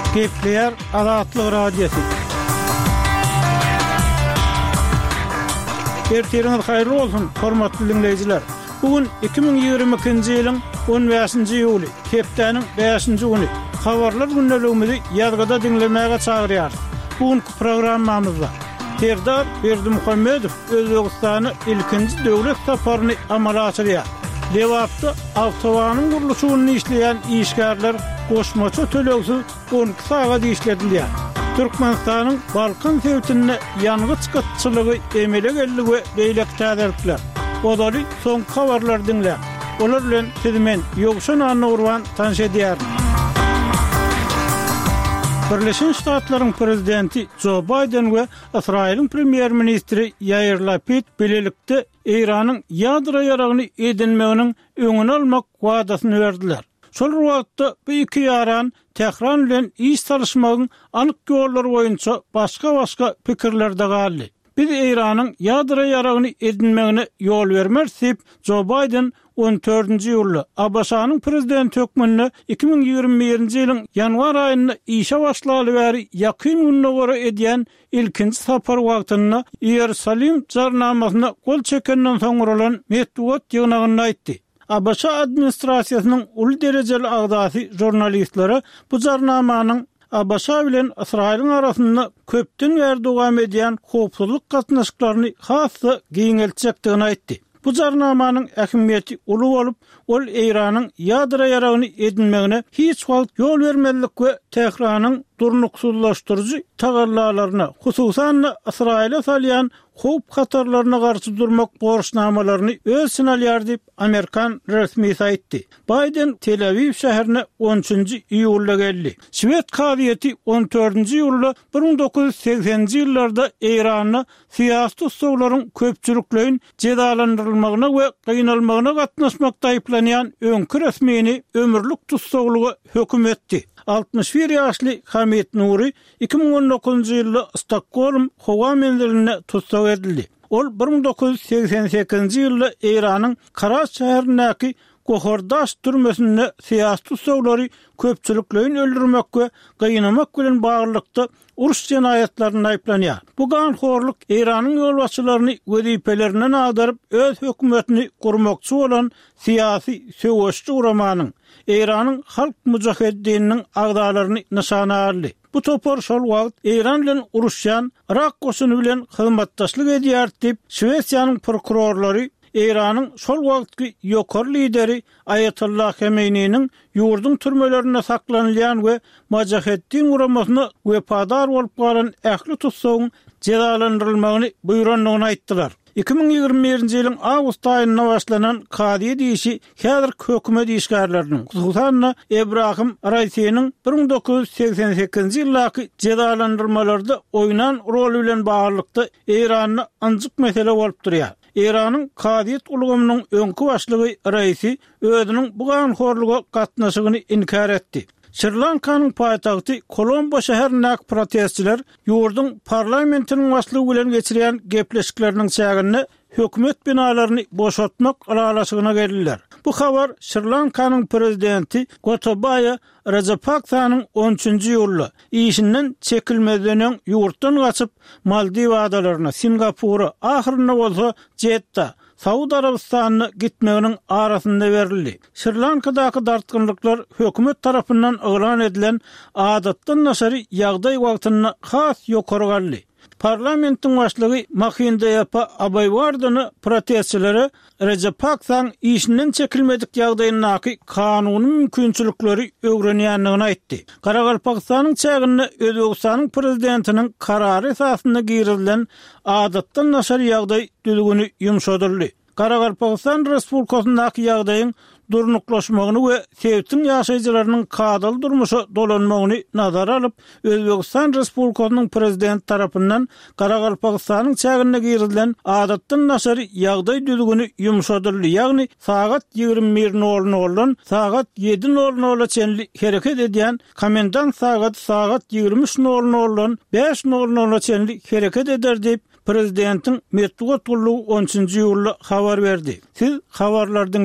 Gepleyer Azatlyk Radiosu. Erteriniz hayırlı olsun, hormatly dinleyijiler. Bugün 2022-nji ýylyň 15-nji ýuly, hepdeniň 5-nji güni. Habarlar günneligimizi ýazgyda dinlemäge çagyrýar. Bugünkü programmamyzda Serdar Berdimuhammedow Özbegistany ilkinji döwlet saparyny amala açyrýar. Dewapda awtobanyň gurulşyny işleýän işgärler goşmaça töleksiz 12 saat işledilýär. Türkmenistanyň Balkan sewtine ýangy çykatçylygy emele geldi we beýlek täzirler. Odaly soň habarlar dinle. Olar bilen sizmen ýogşan anurwan tanış edýär. Birleşen Ştatlaryň prezidenti Joe Biden we Israýlyň premier ministri Yair Lapid bilelikde Iranyň ýadro ýaragyny edinmeginiň öňüni almak wadasyny berdiler. Şol wagtda bu iki ýaran Tehran bilen iş çalışmagyň anyk ýollary boýunça başga pikirlerde galdy. Biz Iranyň ýadro ýaragyny edinmegine ýol bermersip, Joe Biden 14-nji ýyly Abaşanyň prezident hökmünde 2021-nji ýylyň ýanwar aýynda işe başlaly bäri ýakyn gününe göre edýän ilkinji sapar wagtyna Ýerusalim jarnamasyna gol çekenden soň bolan medeniýet ýygnagyny aýtdy. Abaşa administrasiýasynyň uly derejeli agdasy jurnalistlere bu jarnamanyň Abaşa bilen Israýlyň arasynda köpden bäri dowam edýän howpsuzlyk gatnaşyklaryny hasy giňeltjekdigini aýtdy. Bu jarnamanyň ähmiýeti uly bolup, ol Iranyň ýadro ýaragyny edinmegine hiç wagt ýol bermelik we Tehranyň durnuksuzlaşdyrjy tagarlalaryna, hususan Israýla salýan howp hatarlaryna garşy durmak borçnamalaryny öz sinalýar diýip Amerikan resmisi aýtdy. Biden Tel Aviv şäherine 13-nji iýulda geldi. Şwed kabiýeti 14-nji ýylda 1980-nji ýyllarda Iranyň syýasy tutsaglaryň köpçüliklerin jedalandyrylmagyna we gynalmagyna gatnaşmakda aýplanýan öňkü resmini ömürlük tutsaglygy hökm etdi. 61 ýaşly Hamid Nuri 2019-njy ýylda Stockholm howa menziline tutsag edildi. Ol 1988-nji ýylda Iranyň Karas şäherindäki Gohordaş türmesinde syýasy tutsaglary köpçüliklerin öldürmek we gynamak bilen baglykda uruş jenaýatlaryny aýplanýar. Bu ganhorluk Iranyň ýolbaşçylaryny wezipelerinden agaryp öz hökümetini gurmakçy bolan syýasy söwüşçi uramanyň Iranyň halk mujahedininiň agdalaryny nişana aldy. Bu topar şol wagt Iran bilen uruşýan Irak goşuny bilen hyzmatdaşlyk edýär diýip Şwediýanyň prokurorlary Iranyň şol wagtky ýokary lideri Ayatollah Khameneýniň ýurdun türmelerine saklanylýan we mujahedin uramasyna wepadar bolup galan ähli tutsagyň jedalandyrylmagyny buýranlygyny aýtdylar. 2021-nji ýylyň awgust aýynda başlanan kady diýişi häzir hökümet işgärleriniň, hususan Ebrahim Raisiň 1988-nji ýyldaky jedalandyrmalarda oýnan rol bilen baglykda Iranyň anjyk mesele bolup durýar. Iranyň Kadyet ulgamynyň öňkü başlygy Raisi özüniň bu ganhorluga gatnaşygyny inkar etdi. Sri Lankanyň paýtagty Kolombo şäherindäki protestçiler ýurdun parlamentiniň başlygy bilen geçirýän gepleşikleriniň çägini hökümet binalaryny boşaltmak aralaşygyna geldiler. Bu habar Sri Lankanyň prezidenti Gotabaya Rajapaksanyň 13-nji ýyly işinden çekilmeden ýurtdan gaçyp Maldiv adalaryna, Singapura, ahyrynda bolsa Jeddah, Saudi Arabistanyna gitmeginiň arasynda berildi. Sri Lankadaky dartgynlyklar hökümet tarapyndan elan edilen adatdan naşary ýagdaý wagtyna has ýokary galdy. Parlamentin başlygy Mahinda Abaywardany protestçilere Rajapaksan işinden çekilmedik ýagdaýynaky kanuny mümkinçilikleri öwrenýändigini aýtdy. Garagalpakstanyň çägini Özbegistanyň prezidentiniň karary esasynda girilen adatdan naşary ýagdaý düzgüni ýumşadyldy. Garagalpakstan Respublikasyndaky ýagdaýyň durnuklaşmagyny we sewtin ýaşaýjylarynyň kadaly durmuşa dolanmagyny nazara alyp Özbegistan Respublikasynyň prezident tarapyndan Garagalpakstanyň çägine girilen adatdan naşary ýagdaý düzgüni ýumşadyldy. Ýagny saat 21:00-dan saat 7:00 çenli hereket edýän komendant saat 23:00-dan 5:00 çenli hereket eder diýip prezidentin medeniýet ullugy 13-nji ýylda habar berdi. Siz habarlardan